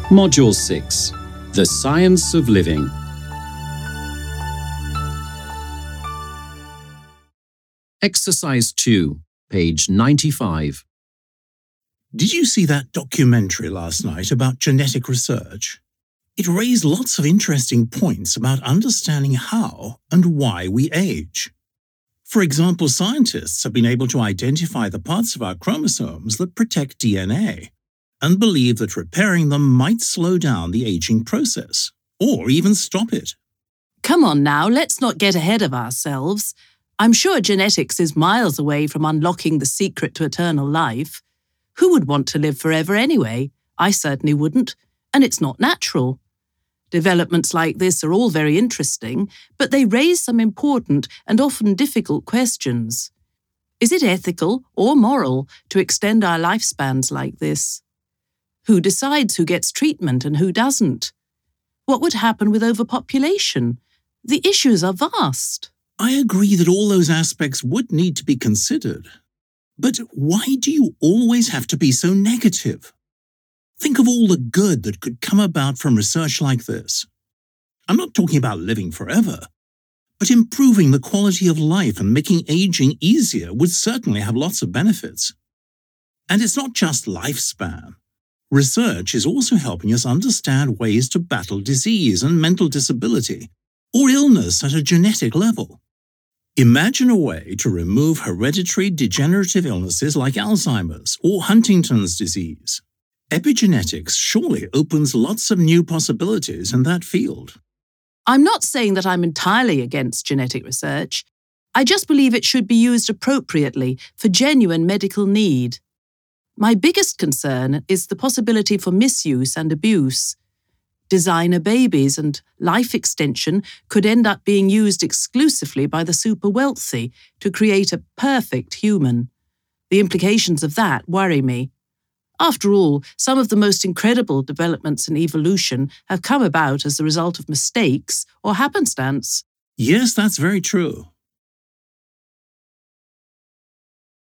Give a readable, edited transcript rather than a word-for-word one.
Module 6. The Science of Living. Exercise 2, page 95. Did you see that documentary last night about genetic research? It raised lots of interesting points about understanding how and why we age. For example, scientists have been able to identify the parts of our chromosomes that protect DNA and believe that repairing them might slow down the aging process, or even stop it. Come on now, let's not get ahead of ourselves. I'm sure genetics is miles away from unlocking the secret to eternal life. Who would want to live forever anyway? I certainly wouldn't, and it's not natural. Developments like this are all very interesting, but they raise some important and often difficult questions. Is it ethical or moral to extend our lifespans like this? Who decides who gets treatment and who doesn't? What would happen with overpopulation? The issues are vast. I agree that all those aspects would need to be considered. But why do you always have to be so negative? Think of all the good that could come about from research like this. I'm not talking about living forever, but improving the quality of life and making aging easier would certainly have lots of benefits. And it's not just lifespan. Research is also helping us understand ways to battle disease and mental disability, or illness at a genetic level. Imagine a way to remove hereditary degenerative illnesses like Alzheimer's or Huntington's disease. Epigenetics surely opens lots of new possibilities in that field. I'm not saying that I'm entirely against genetic research. I just believe it should be used appropriately for genuine medical need. My biggest concern is the possibility for misuse and abuse. Designer babies and life extension could end up being used exclusively by the super wealthy to create a perfect human. The implications of that worry me. After all, some of the most incredible developments in evolution have come about as a result of mistakes or happenstance. Yes, that's very true.